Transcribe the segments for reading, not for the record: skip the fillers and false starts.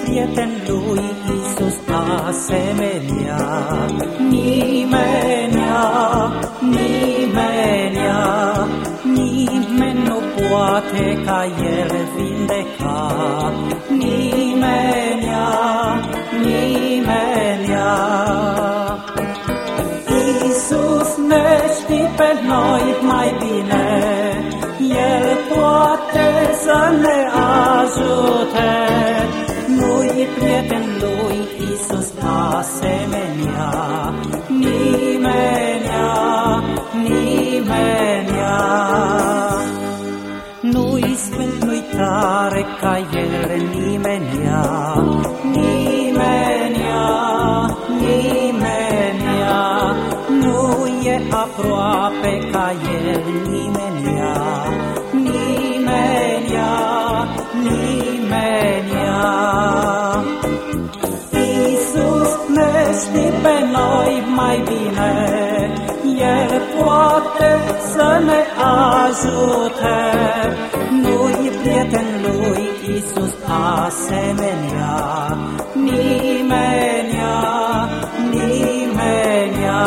prieten lui Iisus asemenea. Nimenea, nimenea, nimeni nu poate ca El vindeca. Nimenea, nimenea. Iisus ne știe pe noi mai bine, El poate să ne ajute. Nu-i prieten lui Iisus asemenea. Nimenea, nimenea. Nu-i sfânt, nu-i tare ca El, nimenea. Nimenea, nimenea. Nu e aproape ca El, nimenea. Nimenea, nimenea. Iisus ne știe pe noi mai bine, El poate să ne ajute. Nu-i prieten lui Iisus asemenea. Nimenea, nimenea.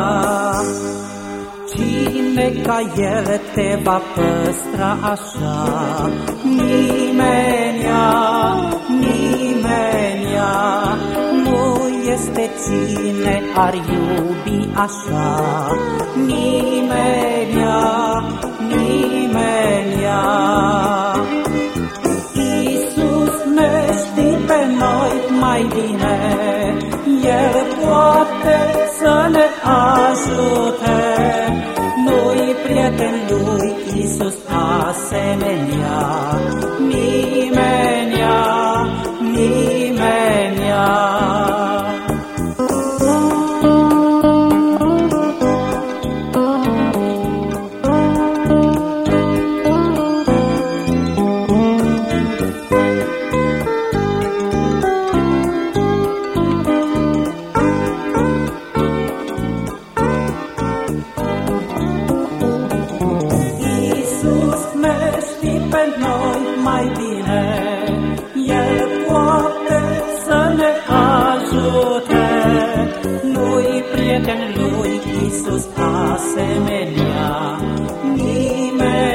Cine ca El te va păstra așa? Nimenea, nimenea. Nu este cine ar iubi așa. Nimenea, nimenea. Iisus ne știe pe noi mai bine, El poate să ne ajute. Nu-i prieten lui Iisus asemenea. Nimenea, nimenea. Mai bine, El poate să ne ajute. Nu-i prieten lui Iisus asemenea. Nimeni